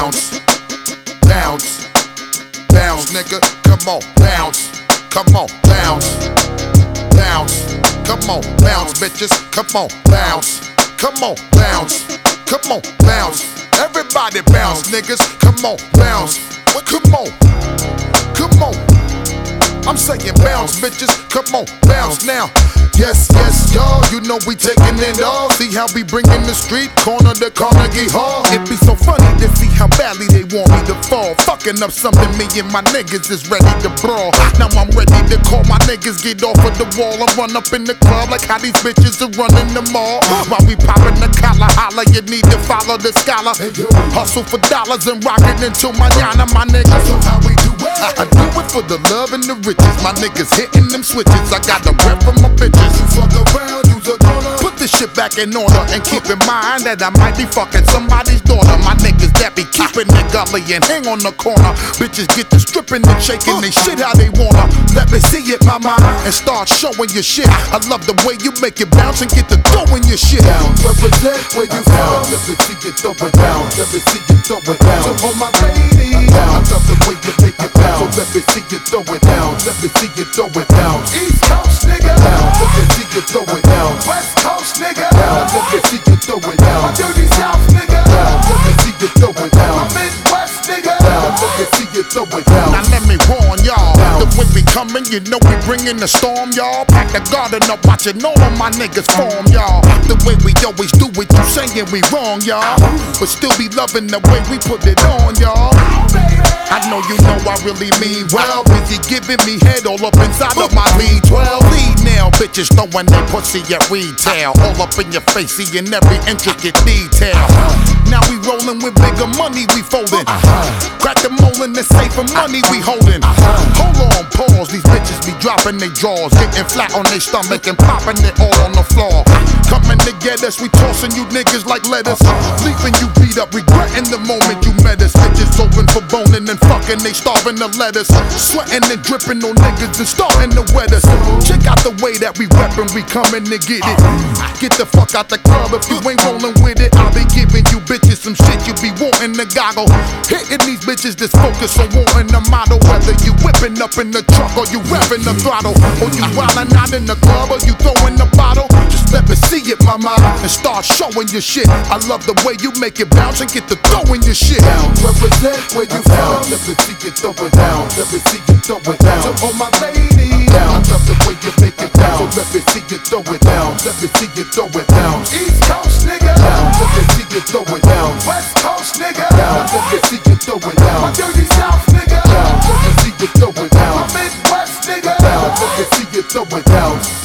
bounce, bounce, bounce, nigga. Come on, bounce, come on, bounce, bounce, come on, bounce, bitches. Come on, bounce, come on, bounce, come on, bounce. Everybody bounce, niggas. Come on, bounce. Come on, come on. I'm saying bounce, bitches. Come on, bounce now. Yes, yes, y'all. You know we taking it all. See how we bringing the street corner to Carnegie Hall. It be so funny to see how badly they want me to fall. Fucking up something me and my niggas is ready to brawl. Now I'm ready to call my niggas, get off of the wall and run up in the club like how these bitches are running the mall. While we popping the collar, holla, you need to follow the scholar. Hustle for dollars and rock it until mañana, my niggas. So how we do it? I do it for the love and the riches. My niggas hitting them switches. I got the rep from my bitches. You fuck around, you's a donor. Put this shit back in order and keep in mind that I might be fucking somebody's daughter. My niggas that be keeping it gully and hang on the corner. Bitches get to stripping and shaking they shit how they wanna. Let me see it, mama, and start showing your shit. I love the way you make it bounce and get to throwing your shit. Down, represent where you from. Let me see you throw it down. Let me see you throw it down. So for my ladies, I love the way you make it bounce. So let me see you throw it down. Let me see you throw it down. East Coast nigga, down. Let me see you throw it down. West Coast nigga, down. Let me see you throw it down. My dirty South nigga, down. Let me see you throw it down. My Midwest nigga, down. Let me see you throw it down. Now let me warn y'all, the wind be coming, you know we bringing the storm, y'all. Pack the garden up, watching all of my niggas form, y'all. The way we always do it, you saying we wrong, y'all, but still be loving the way we put it on, y'all. I know you know I really mean well. Busy giving me head all up inside of my V12. Lead now, bitches throwing their pussy at retail. All up in your face, seeing every intricate detail. Now we rolling with bigger money, we folding. Crack the mold in the safe for money we holding. Hold on, pause, these bitches be dropping their jaws. Getting flat on their stomach and popping it all on the floor. Coming to get us, we tossing you niggas like lettuce. Leaving you beat up, regretting the moment you met us. Bitches open for boning and fucking, they starving to let us. Sweating and dripping on niggas and starting to wet us. Check out the way that we reppin', we coming to get it. Get the fuck out the club if you ain't rolling with it. I'll be giving you bitches some shit you be wanting to goggle. Hitting these bitches that's focused on wanting the model. Whether you whipping up in the truck or you revving the throttle, or you wildin' out in the club or you throwing the bottle. Just let me see it, mama, and start showing your shit. I love the way you make it bounce and get to throwing your shit. Down, represent where you from. Let me see you throw it down. Let me see you throw it down. So all my ladies, down. I love the way you make it down. So let me see you throw it down. Let me see you throw it down. East Coast nigga, down. Let me see you throw it down. West Coast nigga, down. Let me see you throw it down. My dirty South nigga, down. Let me see you throw it down. My Midwest nigga, down. Let me see you throw it down.